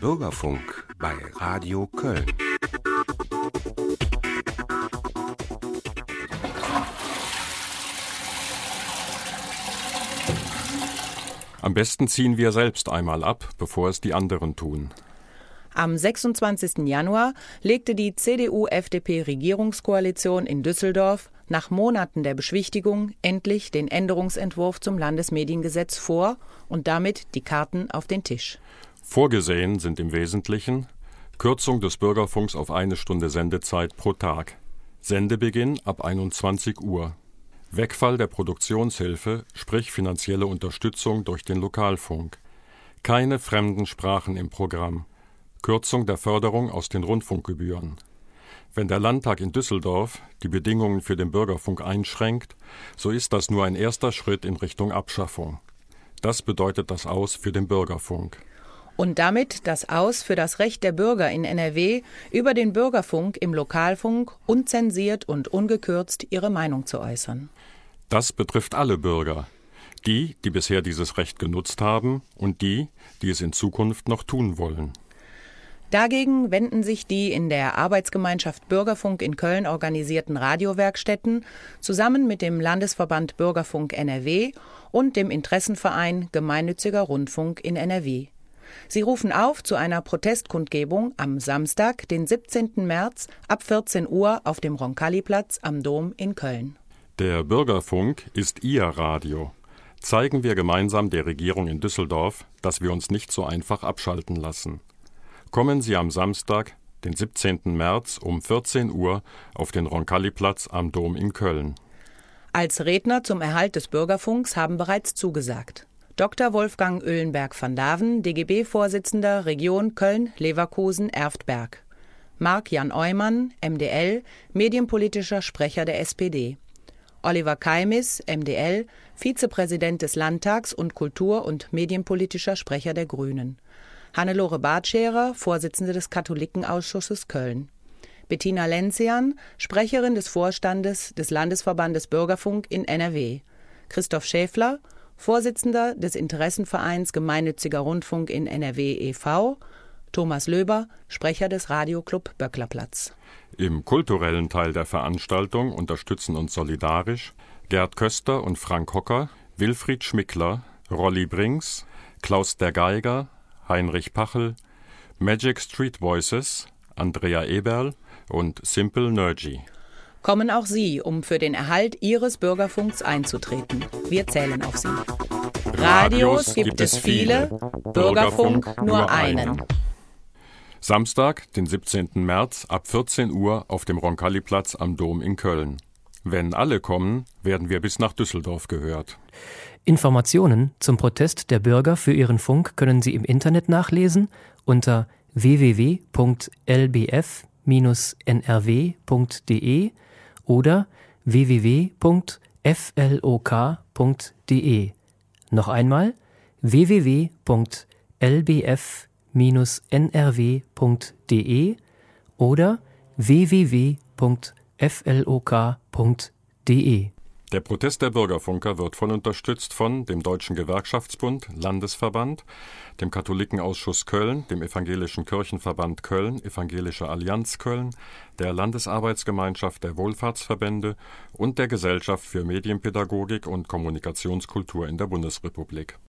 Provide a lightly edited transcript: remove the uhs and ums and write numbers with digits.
Bürgerfunk bei Radio Köln. Am besten ziehen wir selbst einmal ab, bevor es die anderen tun. Am 26. Januar legte die CDU-FDP-Regierungskoalition in Düsseldorf nach Monaten der Beschwichtigung endlich den Änderungsentwurf zum Landesmediengesetz vor und damit die Karten auf den Tisch. Vorgesehen sind im Wesentlichen Kürzung des Bürgerfunks auf 1 Stunde Sendezeit pro Tag, Sendebeginn ab 21 Uhr, Wegfall der Produktionshilfe, sprich finanzielle Unterstützung durch den Lokalfunk, keine fremden Sprachen im Programm, Kürzung der Förderung aus den Rundfunkgebühren. Wenn der Landtag in Düsseldorf die Bedingungen für den Bürgerfunk einschränkt, so ist das nur ein erster Schritt in Richtung Abschaffung. Das bedeutet das Aus für den Bürgerfunk. Und damit das Aus für das Recht der Bürger in NRW, über den Bürgerfunk im Lokalfunk unzensiert und ungekürzt ihre Meinung zu äußern. Das betrifft alle Bürger. Die, die bisher dieses Recht genutzt haben und die, die es in Zukunft noch tun wollen. Dagegen wenden sich die in der Arbeitsgemeinschaft Bürgerfunk in Köln organisierten Radiowerkstätten zusammen mit dem Landesverband Bürgerfunk NRW und dem Interessenverein Gemeinnütziger Rundfunk in NRW. Sie rufen auf zu einer Protestkundgebung am Samstag, den 17. März ab 14 Uhr auf dem Roncalli-Platz am Dom in Köln. Der Bürgerfunk ist Ihr Radio. Zeigen wir gemeinsam der Regierung in Düsseldorf, dass wir uns nicht so einfach abschalten lassen. Kommen Sie am Samstag, den 17. März um 14 Uhr auf den Roncalli-Platz am Dom in Köln. Als Redner zum Erhalt des Bürgerfunks haben bereits zugesagt Dr. Wolfgang Oehlenberg-van Daven, DGB-Vorsitzender Region Köln-Leverkusen-Erftberg. Marc-Jan Eumann, MdL, medienpolitischer Sprecher der SPD. Oliver Keimis, MdL, Vizepräsident des Landtags und Kultur- und medienpolitischer Sprecher der Grünen. Hannelore Bartscherer, Vorsitzende des Katholikenausschusses Köln. Bettina Lenzian, Sprecherin des Vorstandes des Landesverbandes Bürgerfunk in NRW. Christoph Schäfler, Vorsitzender des Interessenvereins Gemeinnütziger Rundfunk in NRW e.V., Thomas Löber, Sprecher des Radioclub Böcklerplatz. Im kulturellen Teil der Veranstaltung unterstützen uns solidarisch Gerd Köster und Frank Hocker, Wilfried Schmickler, Rolli Brinks, Klaus der Geiger, Heinrich Pachel, Magic Street Voices, Andrea Eberl und Simple Nergy. Kommen auch Sie, um für den Erhalt Ihres Bürgerfunks einzutreten. Wir zählen auf Sie. Radios gibt es viele, Bürgerfunk nur einen. Samstag, den 17. März ab 14 Uhr auf dem Roncalli-Platz am Dom in Köln. Wenn alle kommen, werden wir bis nach Düsseldorf gehört. Informationen zum Protest der Bürger für ihren Funk können Sie im Internet nachlesen unter www.lbf-nrw.de oder www.flok.de. Noch einmal www.lbf-nrw.de oder www.flok.de. Der Protest der Bürgerfunker wird voll unterstützt von dem Deutschen Gewerkschaftsbund, Landesverband, dem Katholikenausschuss Köln, dem Evangelischen Kirchenverband Köln, Evangelische Allianz Köln, der Landesarbeitsgemeinschaft der Wohlfahrtsverbände und der Gesellschaft für Medienpädagogik und Kommunikationskultur in der Bundesrepublik.